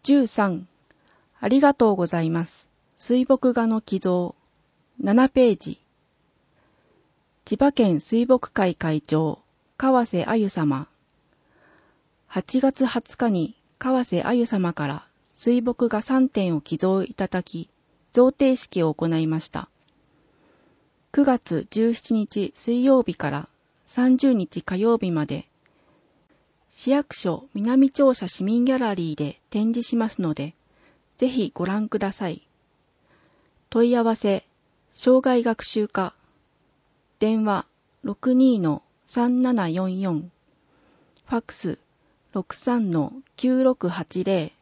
13. ありがとうございます。水墨画の寄贈。7ページ。千葉県水墨会会長、川瀬あゆ様。8月20日に川瀬あゆ様から水墨画3点を寄贈いただき、贈呈式を行いました。9月17日水曜日から30日火曜日まで、市役所南庁舎市民ギャラリーで展示しますので、ぜひご覧ください。問い合わせ、障害学習課、電話 62-3744、ファックス 63-9680